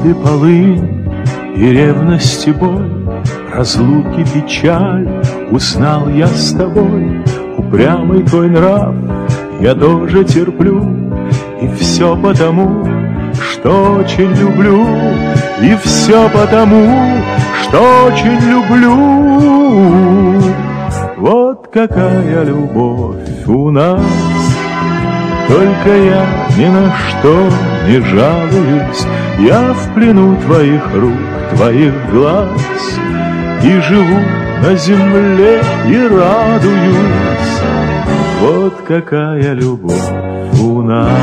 обиды полынь и ревности боль, разлуки печаль, узнал я с тобой. Упрямый твой нрав я тоже терплю, и все потому, что очень люблю, и все потому, что очень люблю. Вот какая любовь у нас, только я ни на что не жалуюсь. Я в плену твоих рук, твоих глаз, и живу на земле и радуюсь. Вот какая любовь у нас.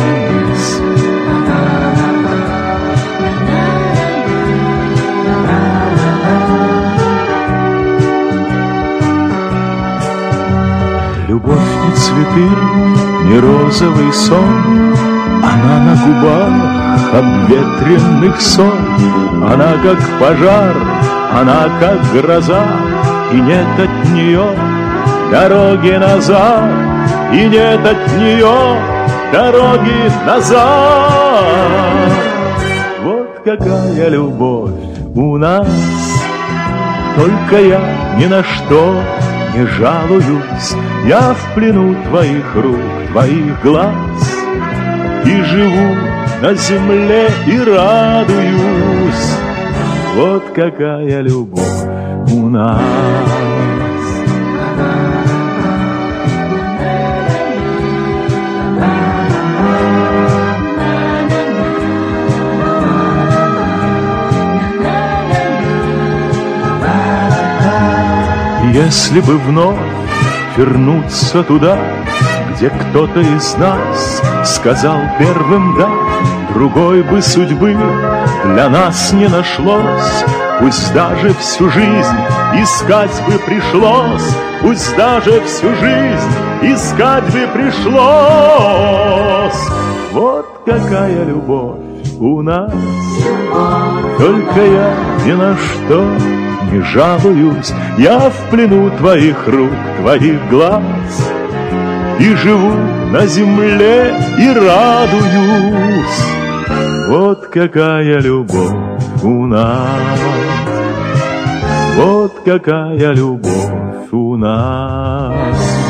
Любовь не цветы, не розовый сон, она на губах обветренных сон. Она как пожар, она как гроза, и нет от нее дороги назад, и нет от нее дороги назад. Вот какая любовь у нас, только я ни на что не жалуюсь. Я в плену твоих рук, твоих глаз, и живу на земле и радуюсь. Вот какая любовь у нас. Если бы вновь вернуться туда, где кто-то из нас сказал первым «да», другой бы судьбы для нас не нашлось. Пусть даже всю жизнь искать бы пришлось, пусть даже всю жизнь искать бы пришлось. Вот какая любовь у нас, только я ни на что не жалуюсь. Я в плену твоих рук, твоих глаз, и живу на земле и радуюсь. Вот какая любовь у нас, вот какая любовь у нас.